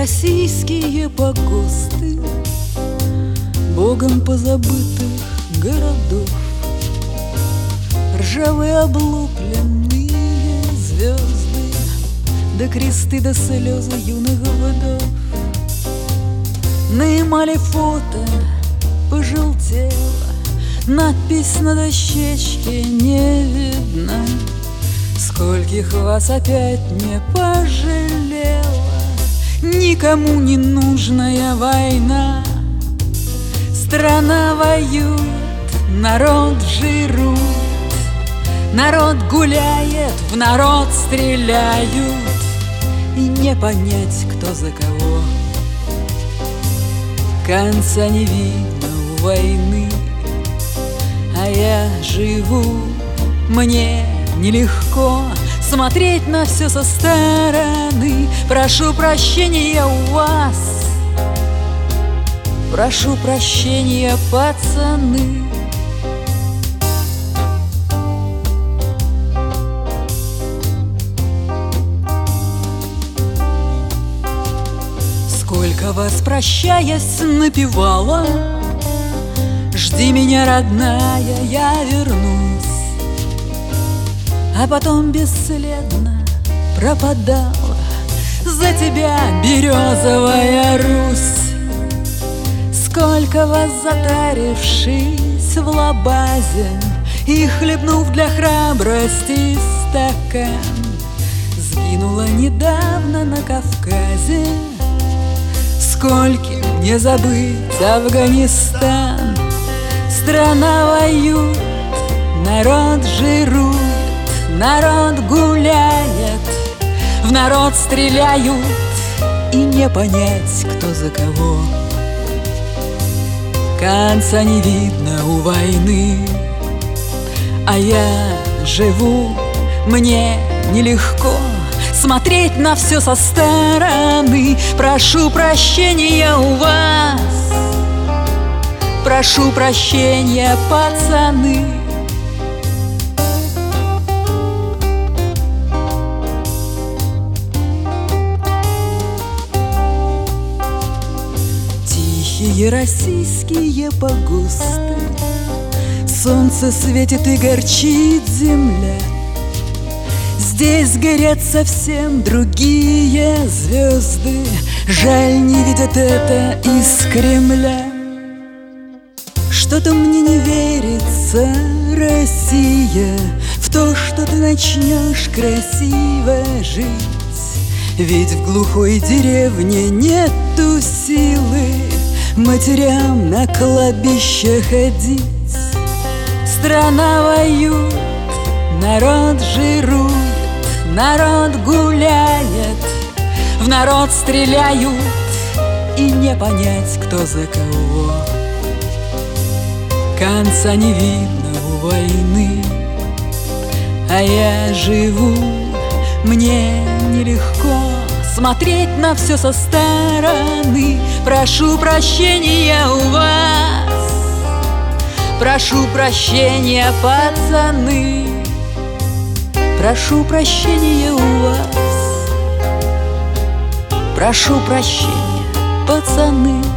российские погосты богом позабытых городов, ржавые облупленные звезды, да кресты, да слезы юных вдов. На эмали фото пожелтела, надпись на дощечке не видна. Скольких вас опять не пожалела никому не нужная война. Страна воюет, народ жирует, народ гуляет, в народ стреляют, и не понять, кто за кого. Конца не видно у войны, а я живу, мне нелегко смотреть на все со стороны. Прошу прощения у вас, прошу прощения, пацаны. Сколько вас, прощаясь, напевала: жди меня, родная, я вернусь. А потом бесследно пропадала за тебя березовая Русь. Сколько вас, затарившись в лабазе и хлебнув для храбрости стакан, сгинула недавно на Кавказе. Скольким не забыть Афганистан. Страна воюет, народ жирует, народ гуляет, в народ стреляют, и не понять, кто за кого. Конца не видно у войны, а я живу, мне нелегко смотреть на все со стороны. Прошу прощения у вас, прошу прощения, пацаны. Тихие российские погосты, солнце светит и горчит земля. Здесь горят совсем другие звезды, жаль, не видят это из Кремля. Что-то мне не верится, Россия, в то, что ты начнешь красиво жить. Ведь в глухой деревне нету силы матерям на кладбище ходить. Страна воюет, народ жирует, народ гуляет, в народ стреляют, и не понять, кто за кого. Конца не видно у войны, а я живу, мне нелегко смотреть на все со стороны. Прошу прощения у вас, прошу прощения, пацаны. Прошу прощения у вас, прошу прощения, пацаны.